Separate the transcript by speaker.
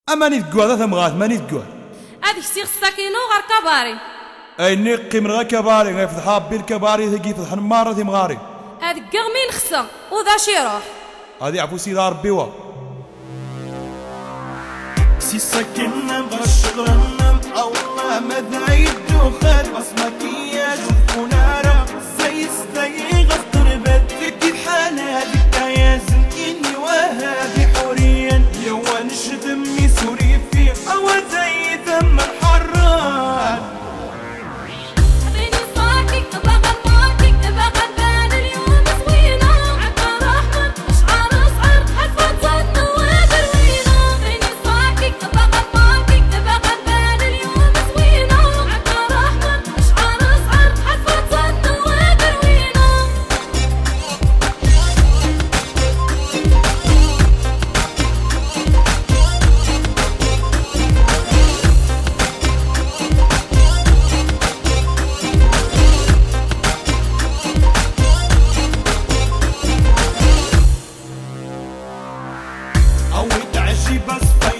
Speaker 1: أماني تقوى ذا ثمغات ماني تقوى
Speaker 2: هذيك سيغ الساكينو غير كباري
Speaker 1: أي نقي من غير كباري غير فتح بالكباري ثقي فتح المارة ثي مغاري
Speaker 2: هذيك قغمين خصا وذا شي يروح
Speaker 1: هذه عفو سيدة ربي وا
Speaker 3: سي ساكننا بغشغرنا الله ما ذايد دخل بس مكياج وفنارة زي ستاي غفطر بدك الحال هذيك يا زنكيني وهابي حوريا يوا نشد امي سوري فيه او زي ذم الحران بس